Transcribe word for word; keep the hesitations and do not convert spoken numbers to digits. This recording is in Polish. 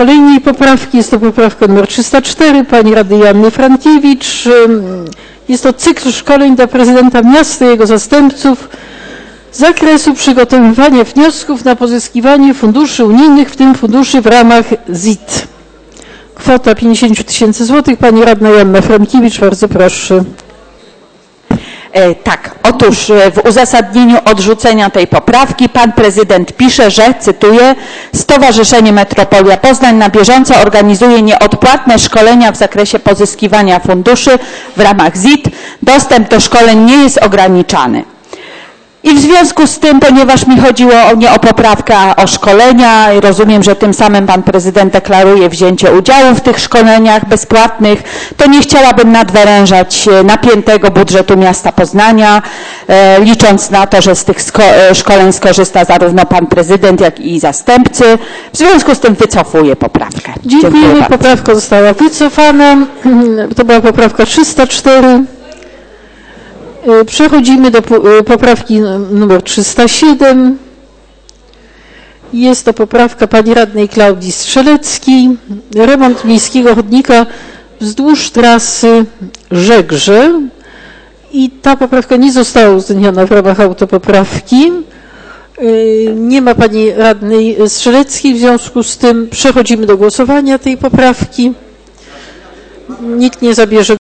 kolejnej poprawki. Jest to poprawka numer trzysta cztery pani radnej Joanny Frankiewicz. Jest to cykl szkoleń dla prezydenta miasta i jego zastępców z zakresu przygotowywania wniosków na pozyskiwanie funduszy unijnych, w tym funduszy w ramach Z I T. Kwota pięćdziesiąt tysięcy złotych. Pani radna Joanna Frankiewicz, bardzo proszę. E, tak, otóż w uzasadnieniu odrzucenia tej poprawki pan prezydent pisze, że, cytuję, Stowarzyszenie Metropolia Poznań na bieżąco organizuje nieodpłatne szkolenia w zakresie pozyskiwania funduszy w ramach Z I T. Dostęp do szkoleń nie jest ograniczany. I w związku z tym, ponieważ mi chodziło o, nie o poprawkę, a o szkolenia, i rozumiem, że tym samym pan prezydent deklaruje wzięcie udziału w tych szkoleniach bezpłatnych, to nie chciałabym nadwyrężać napiętego budżetu miasta Poznania, e, licząc na to, że z tych szkoleń skorzysta zarówno pan prezydent, jak i zastępcy. W związku z tym wycofuję poprawkę. Dziękujemy. Poprawka została wycofana. To była poprawka trzysta cztery. Przechodzimy do poprawki numer trzysta siedem. Jest to poprawka pani radnej Klaudii Strzeleckiej. Remont miejskiego chodnika wzdłuż trasy Żegrze. I ta poprawka nie została uwzględniona w ramach autopoprawki. Nie ma pani radnej Strzeleckiej, w związku z tym przechodzimy do głosowania tej poprawki. Nikt nie zabierze